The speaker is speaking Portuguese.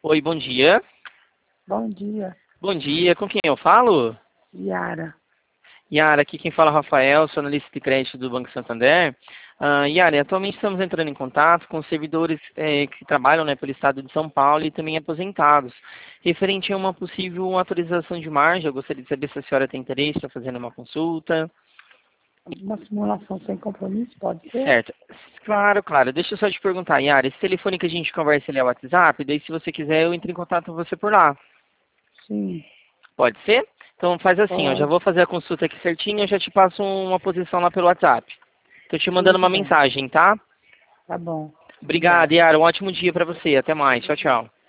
Oi, bom dia. Bom dia, Bom dia, com quem eu falo? Yara. Yara, aqui quem fala é Rafael, sou analista de crédito do Banco Santander. Yara, atualmente estamos entrando em contato com servidores que trabalham, né, pelo estado de São Paulo e também aposentados. Referente a uma possível atualização de margem, eu gostaria de saber se a senhora tem interesse, está fazendo uma consulta. Uma simulação sem compromisso, pode ser? Certo. Claro, claro. Deixa eu só te perguntar, Yara, esse telefone que a gente conversa, ele é o WhatsApp? Daí se você quiser eu entro em contato com você por lá. Sim, Pode ser? Então faz assim, ó, já pode. vou fazer a consulta aqui certinho, eu já te passo uma posição lá pelo WhatsApp. Tô te mandando Tudo uma bem. mensagem, tá? Tá bom. Obrigado, Obrigada. Yara. Um ótimo dia pra você. Até mais. Tchau, tchau.